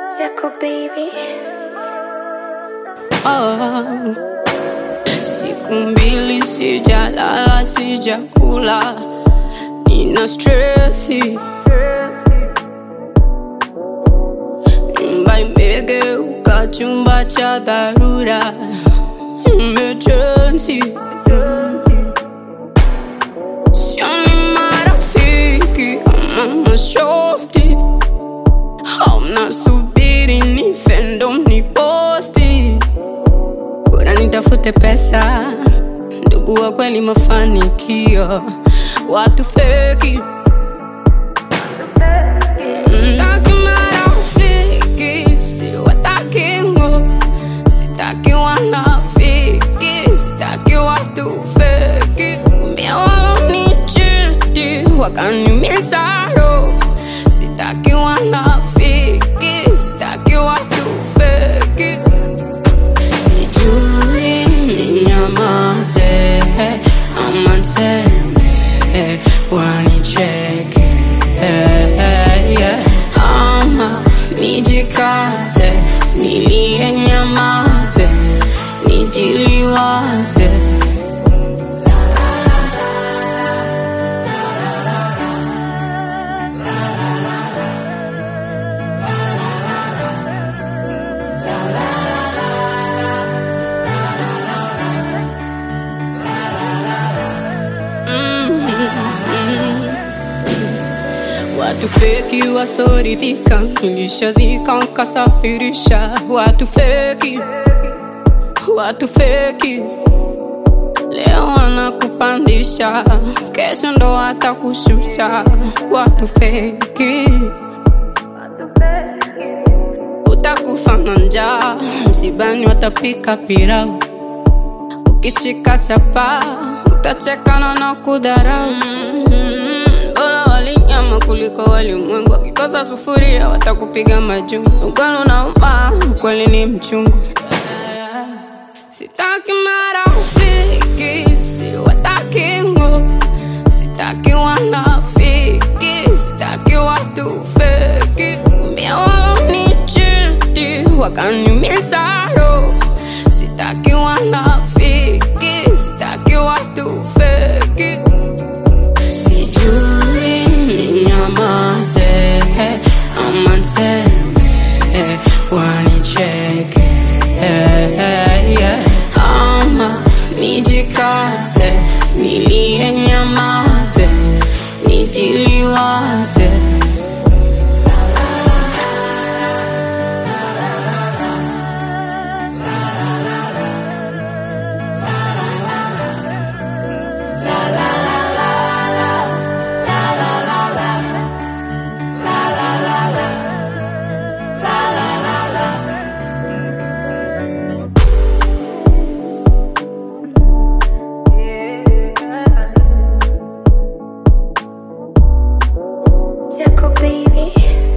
Zako baby. Oh, siku mbili sijalala, sijakula, nina stressi. Nyumba imegeuka chumba cha dharura, emergency. Sioni marafiki ama mashosti, hauna subiri nife ndo mniposti. Bora nitafute pesa, ndugu wa kweli mafanikio, watu feki. Sitaki marafiki, siwataki ngo, sitaki wanafiki, sitaki watu feki. Mbia walonichiti, wakaniumiza roho. Sitaki wanafiki, sitaki watu feki. Sijui ninyamaze ama niseme wanicheke, ama nijikaze nilie nyamaze nijiliwaze. Watu feki wasoridhika, nilishazika nkasafirisha. Watu feki, watu feki, leo wanakupandisha, kesho ndo watakushusha. Watu feki, utakufa na njaa, msibani watapika pilau. Ukishika chapa, utachekana na kudharau. Nyama kuliko walimwengu, wakikosa sufuria watakupiga majungu. Ukweli unauma, ukweli ni mchungu. Sitaki marafiki, siwataki ngo, sitaki wanafiki, sitaki watu feki. Mbia walonichiti, wakaniumiza roho. Sitaki wanafiki, sitaki watu feki. Sijui ninyamaze ama niseme wanicheke, ama nijikaze nilie nyamaze nijiliwaze. Zako baby.